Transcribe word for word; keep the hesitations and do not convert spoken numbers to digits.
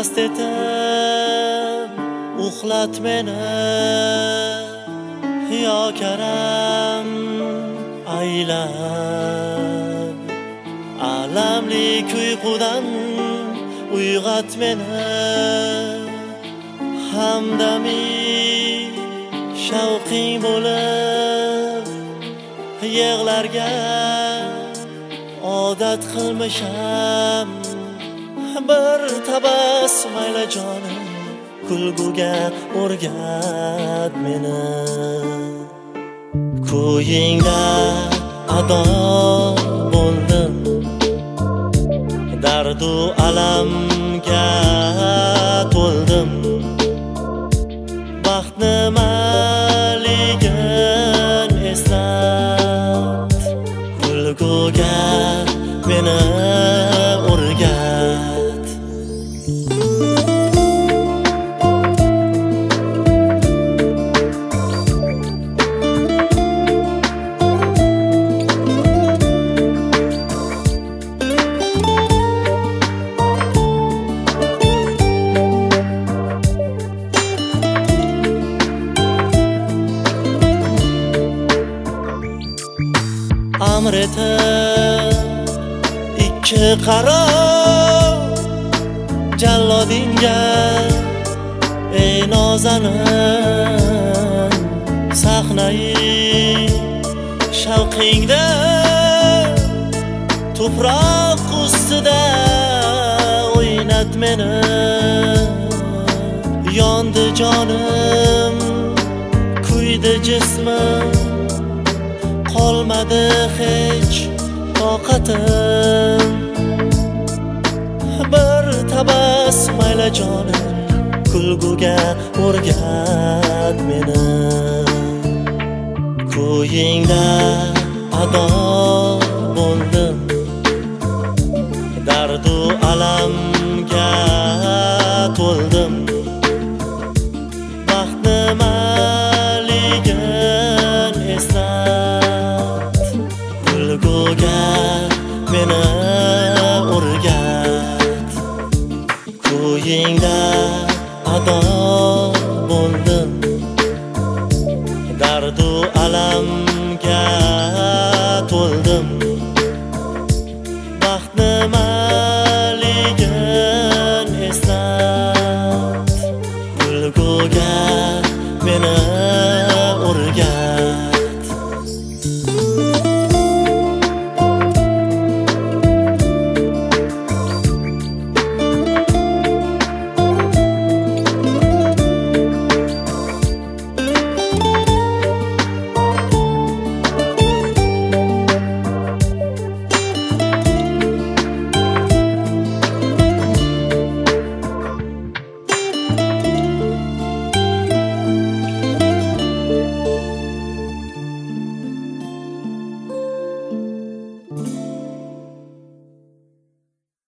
mast etib uxlat meni yo karam aylab alamli uyqudan uyg'ot meni hamdami shavqing bo'lib yig'larga odat qilmisham bir tabassum ayla jonim kulguga o'rgat meni ko'yingda ado bo'ldim dardu alamga to'ldim baxt nimaligin eslat kulguga meni o'rgat amr etib ikki qaro jallodingga ey nozanin sahnai shavqingda tuproq ustida o'ynat meni yondi jonim kuydi jismim qolmadi hech toqatim bir tabassum ayla jonim kulguga o'rgat meni ko'yingda ado bo'ldim dardu alamga to'ldim baxt nimaligin eslat kulguga meni o'rgat ko'yingda ado bo'ldim dardu alam